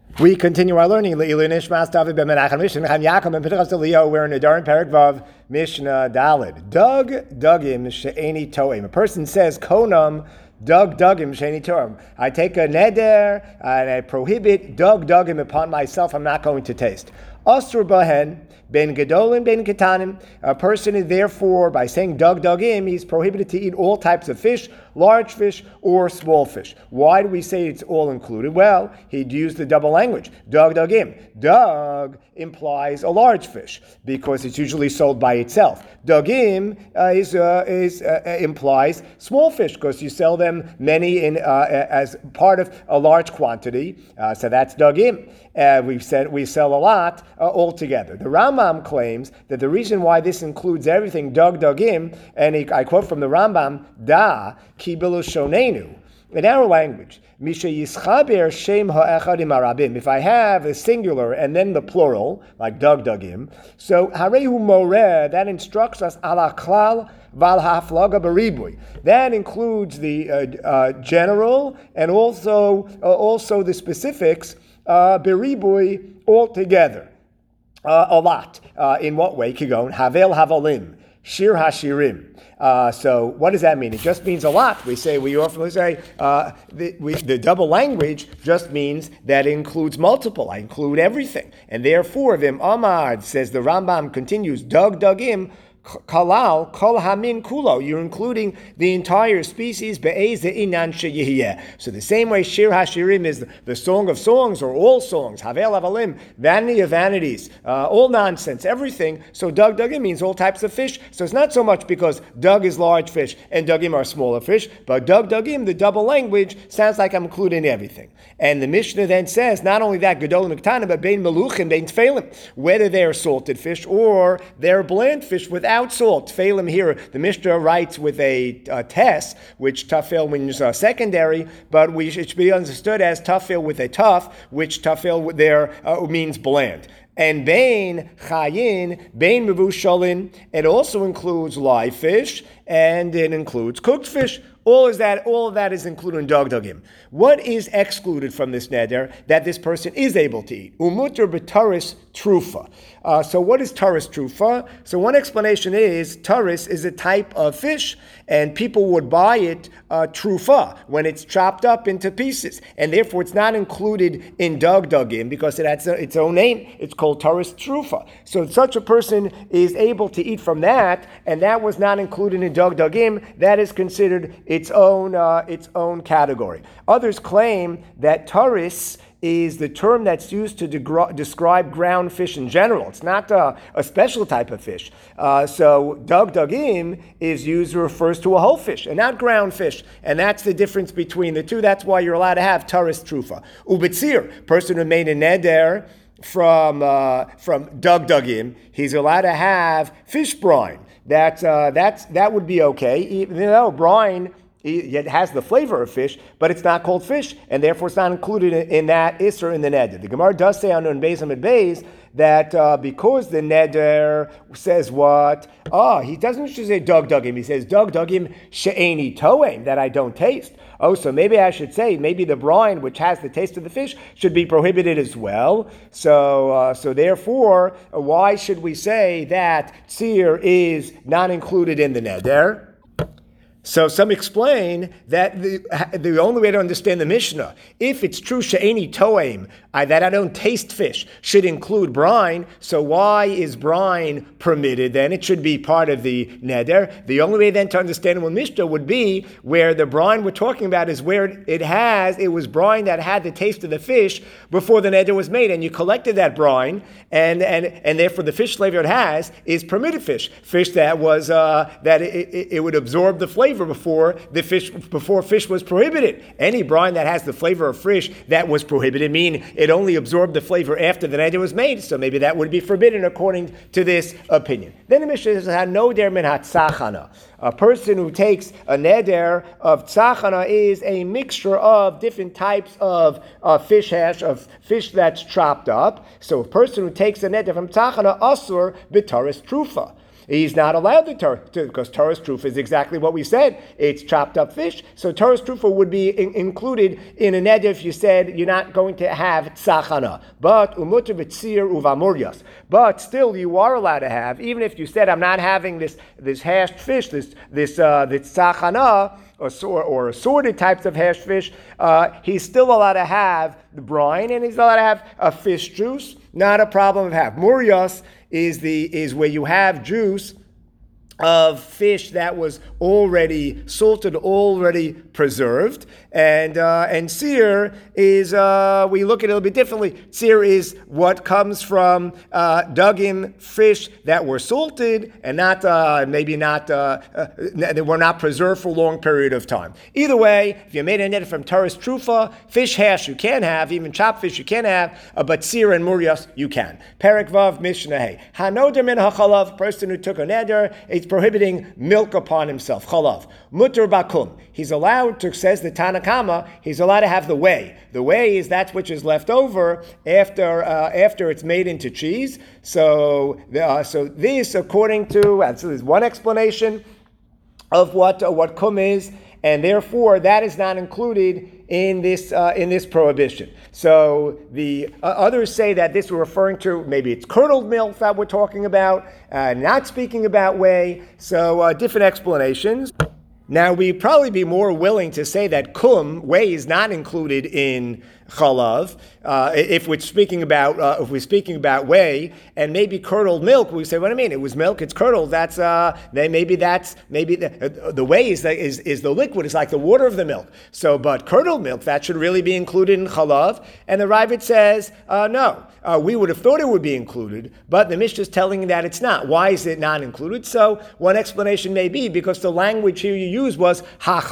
We continue our learning. We're in Nedarim Perek Vav Mishnah Daled. Dugim she'eni toim. A person says konam dugim she'eni toim. I take a neder and I prohibit dugim upon myself. I'm not going to taste. Asur bahen ben gedolim ben ketanim. A person is therefore, by saying dugim, he's prohibited to eat all types of fish, large fish or small fish. Why do we say it's all included? Well, he'd use the double language. Dugim. Dug implies a large fish because it's usually sold by itself. Dugim implies small fish because you sell them many as part of a large quantity. So that's dugim. We sell a lot altogether. The Rambam claims that the reason why this includes everything, dugim, and I quote from the Rambam, da kibilu shonenu. In our language, if I have a singular and then the plural, like dugim, so harehu moreh, that instructs us ala klal val haflaga beribui. That includes the general and also the specifics beribui altogether. A lot. In what way? Kigon havel havalim, shir hashirim. So what does that mean? It just means a lot. We often say the double language just means that it includes multiple. I include everything. And therefore, Vim Amad, says the Rambam continues, dugim, kalal, kol hamin kulo. You're including the entire species. Be'ez inan sheyeh. So the same way Shir Hashirim is the song of songs or all songs. Havel avalim, vanity of vanities, all nonsense, everything. So dugim means all types of fish. So it's not so much because dug is large fish and dugim are smaller fish, but dugim, the double language, sounds like I'm including everything. And the Mishnah then says not only that gedolim uktana, but bein meluchim, bein tfeilim, whether they're salted fish or they're bland fish without salt. Tfeilim here, the Mishnah writes with a tess, which tafel means secondary, but it should be understood as tafel with a tuf, which tafel there means bland. And bein chayin, bein mevushalin, it also includes live fish and it includes cooked fish. All of that is included in dugim. What is excluded from this neder that this person is able to eat? Umuter b'taris trufa. So what is taris trufa? So one explanation is taris is a type of fish, and people would buy it trufa when it's chopped up into pieces, and therefore it's not included in dugim because it has its own name. It's called taris trufa. So such a person is able to eat from that, and that was not included in dugim. That is considered its own category. Others claim that taris is the term that's used to describe ground fish in general. It's not a special type of fish. So dugim is used, refers to a whole fish and not ground fish. And that's the difference between the two. That's why you're allowed to have taris trufa. Ubetzir, person who made a neder from dugim, he's allowed to have fish brine. That would be okay, even though brine, it has the flavor of fish, but it's not called fish, and therefore it's not included in that isser in the neder. The Gemara does say on Nun Beis Amid Beis that because the neder says what? He doesn't just say dugim. He says dugim she'eni toem, that I don't taste. So maybe I should say maybe the brine, which has the taste of the fish, should be prohibited as well. So therefore, why should we say that tzir is not included in the neder? So some explain that the only way to understand the Mishnah, if it's true she'eni toem, that I don't taste fish, should include brine, so why is brine permitted then? It should be part of the neder. The only way then to understand the Mishnah would be where the brine we're talking about is where it was brine that had the taste of the fish before the neder was made, and you collected that brine, and therefore the fish flavor it has is permitted fish that was it would absorb the flavor before fish was prohibited. Any brine that has the flavor of fish that was prohibited mean it only absorbed the flavor after the neder was made, so maybe that would be forbidden according to this opinion. Then the Mishnah says, no der min hatzachana. A person who takes a neder of tzachana is a mixture of different types of fish hash, of fish that's chopped up. So a person who takes a neder from tzachana, asur b'taris trufa. he's not allowed to because Torah's trufa is exactly what we said. It's chopped up fish. So Torah's trufa would be included in a neder if you said you're not going to have tzachana. But umuter v'tzir uvamurias. But still, you are allowed to have, even if you said I'm not having this hashed fish, this tzachana, or assorted types of hashed fish, he's still allowed to have the brine, and he's allowed to have a fish juice. Not a problem to have. Murias is where you have juice of fish that was already salted, already preserved, and sear is we look at it a little bit differently. Sear is what comes from dug-in fish that were salted and not they were not preserved for a long period of time. Either way, if you made a net from Torah's trufa, fish hash you can have, even chopped fish you can have, but sear and murias you can. Perek Vav Mishnah Hey. Hanoder min hachalav, person who took a neder, it's prohibiting milk upon himself. Chalav. Mutter bakum. He's allowed to, says the Tanna Kama, he's allowed to have the whey. The whey is that which is left over after it's made into cheese. So this, according to, so there's one explanation of what kum is, and therefore that is not included in this prohibition. So the others say that this we're referring to, maybe it's curdled milk that we're talking about, not speaking about whey. So different explanations. Now we'd probably be more willing to say that whey is not included in chalav. If we're speaking about whey and maybe curdled milk, we say, what do I mean? It was milk, it's curdled. That's maybe the whey is the liquid. It's like the water of the milk. So, but curdled milk, that should really be included in chalav. And the Ravid says no. We would have thought it would be included, but the Mishnah is telling you that it's not. Why is it not included? So one explanation may be because the language here you used was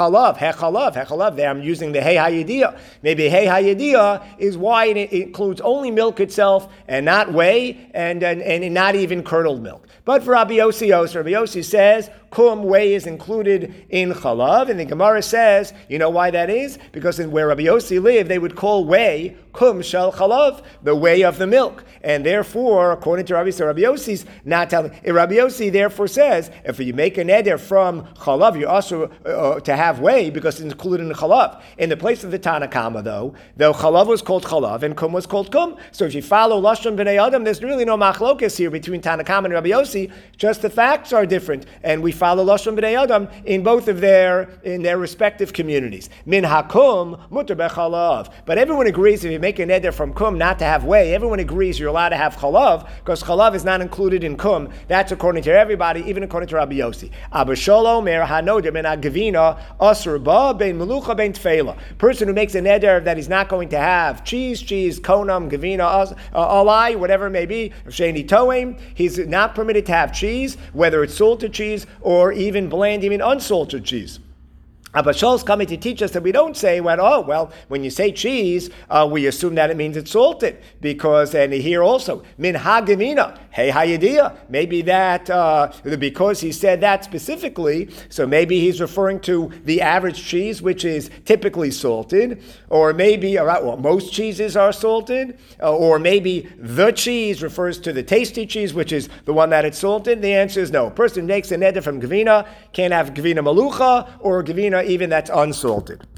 hechalav. There I'm using the hey hayediyah. Maybe hey hayediyah is why it includes only milk itself and not whey and not even curdled milk. But for Rabbi Yossi says whey is included in chalav, and the Gemara says, you know why that is? Because in where Rabbi Yossi lived, they would call whey kum shel chalav, the whey of the milk, and therefore, according to Rabbi Yossi's not telling. Rabbi Yossi therefore says, if you make a neder from chalav, you also to have whey because it's included in chalav. In the place of the Tanna Kama, though chalav was called chalav and kum was called kum. So if you follow Lashon B'nai Adam, there's really no machlokas here between Tanna Kama and Rabbi Yossi. Just the facts are different, and we follow Lashon B'nai Adam in both of their respective communities. Min hakum mutar bechalav. But everyone agrees if you make a neder from kum not to have whey, everyone agrees you're allowed to have chalav because chalav is not included in kum. That's according to everybody, even according to Rabbi Yossi. Abba Shalom mer hanoder min agavina asur ba bein melucha bein tefela. Person who makes a neder that he's not going to have cheese, konam, gavina, alai, whatever it may be, sheni toim, he's not permitted to have cheese, whether it's salted cheese or even bland, even unsalted cheese. Abba Shal's coming to teach us that we don't say, when you say cheese, we assume that it means it's salted, because, and here also, min hagavina, hey hayediyah, maybe that, because he said that specifically, so maybe he's referring to the average cheese, which is typically salted, or maybe, most cheeses are salted, or maybe the cheese refers to the tasty cheese, which is the one that it's salted. The answer is no. A person makes a neder from gavina, can't have gavina malucha, or gavina even that's unsalted.